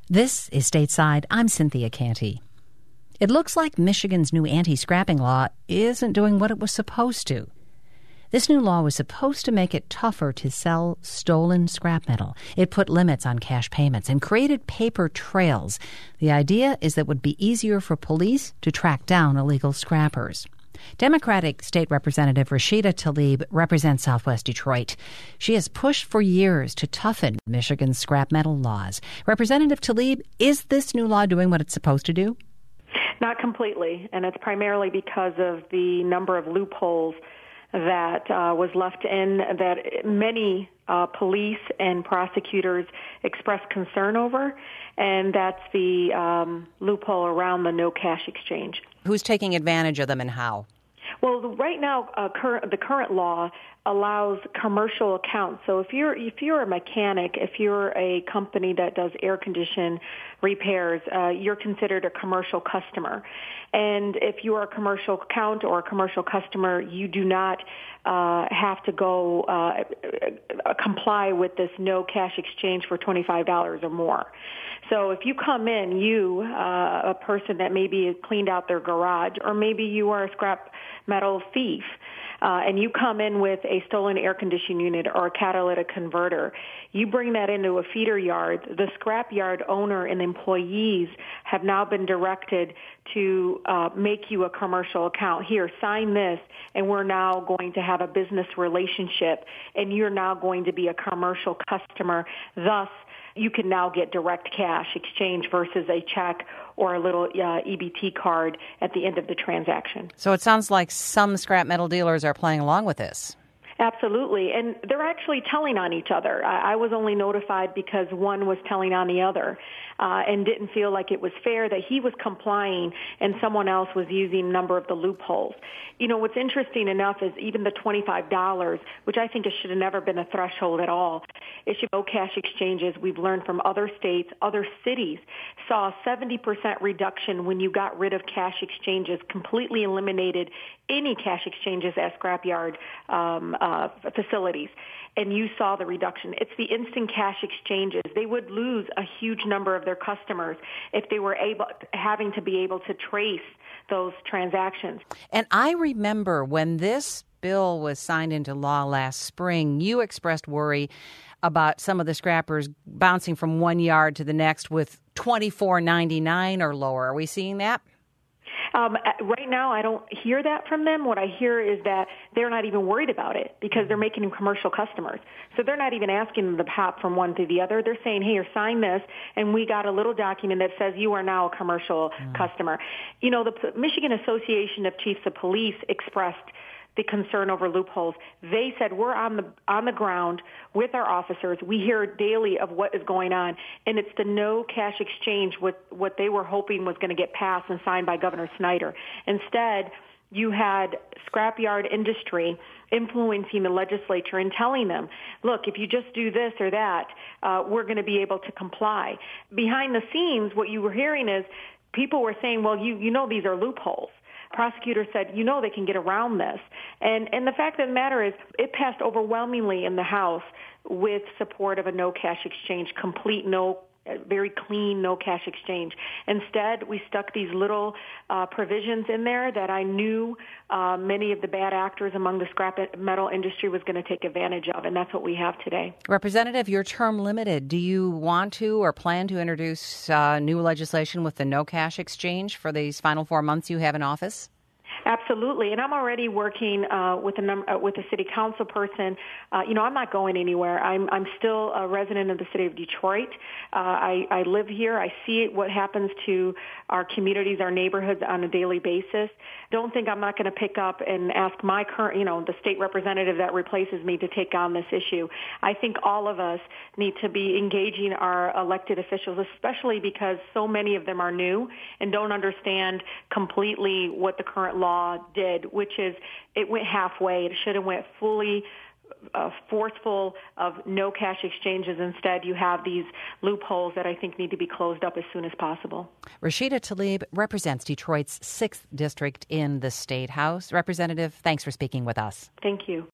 This is Stateside. I'm Cynthia Canty. It looks like Michigan's new anti-scrapping law isn't doing what it was supposed to. This new law was supposed to make it tougher to sell stolen scrap metal. It put limits on cash payments and created paper trails. The idea is that it would be easier for police to track down illegal scrappers. Democratic State Representative Rashida Tlaib represents Southwest Detroit. She has pushed for years to toughen Michigan's scrap metal laws. Representative Tlaib, is this new law doing what it's supposed to do? Not completely, and it's primarily because of the number of loopholes that was left in that many police and prosecutors expressed concern over, and that's the loophole around the no cash exchange. Who's taking advantage of them and how? Well, right now, the current law allows commercial accounts. So if you're a mechanic, if you're a company that does air condition repairs, you're considered a commercial customer. And if you are a commercial account or a commercial customer, you do not have to go comply with this no cash exchange for $25 or more. So if you come in, a person that maybe cleaned out their garage, or maybe you are a scrap metal thief, and you come in with a stolen air conditioning unit or a catalytic converter, you bring that into a feeder yard. The scrap yard owner and employees have now been directed to make you a commercial account. Here, sign this, and we're now going to have a business relationship, and you're now going to be a commercial customer. Thus, you can now get direct cash exchange versus a check or a little EBT card at the end of the transaction. So it sounds like some scrap metal dealers are playing along with this. Absolutely, and they're actually telling on each other. I was only notified because one was telling on the other and didn't feel like it was fair that he was complying and someone else was using a number of the loopholes. You know, what's interesting enough is even the $25, which I think it should have never been a threshold at all, it should no cash exchanges. We've learned from other states, other cities, saw a 70% reduction when you got rid of cash exchanges, completely eliminated any cash exchanges at scrapyard facilities, and you saw the reduction. It's the instant cash exchanges. They would lose a huge number of their customers if they were having to be able to trace those transactions. And I remember when this bill was signed into law last spring, you expressed worry about some of the scrappers bouncing from one yard to the next with $24.99 or lower. Are we seeing that? Right now, I don't hear that from them. What I hear is that they're not even worried about it because they're making them commercial customers. So they're not even asking them to hop from one to the other. They're saying, hey, sign this, and we got a little document that says you are now a commercial customer. You know, the Michigan Association of Chiefs of Police expressed the concern over loopholes. They said we're on the ground with our officers. We hear daily of what is going on, and it's the no cash exchange what they were hoping was going to get passed and signed by Governor Snyder. Instead, you had scrapyard industry influencing the legislature and telling them, look, if you just do this or that, we're going to be able to comply. Behind the scenes, what you were hearing is people were saying, well, you know these are loopholes. Prosecutors said, they can get around this. And the fact of the matter is it passed overwhelmingly in the House with support of a no cash exchange, very clean no cash exchange. Instead, we stuck these little provisions in there that I knew many of the bad actors among the scrap metal industry was going to take advantage of, and that's what we have today. Representative, your term limited. Do you want to or plan to introduce new legislation with the no cash exchange for these final 4 months you have in office? Absolutely, and I'm already working with a city council person. I'm not going anywhere. I'm still a resident of the city of Detroit. I live here. I see what happens to our communities, our neighborhoods on a daily basis. Don't think I'm not going to pick up and ask my current, the state representative that replaces me to take on this issue. I think all of us need to be engaging our elected officials, especially because so many of them are new and don't understand completely what the current law did, which is it went halfway. It should have went fully forceful of no cash exchanges. Instead, you have these loopholes that I think need to be closed up as soon as possible. Rashida Tlaib represents Detroit's 6th district in the State House. Representative, thanks for speaking with us. Thank you.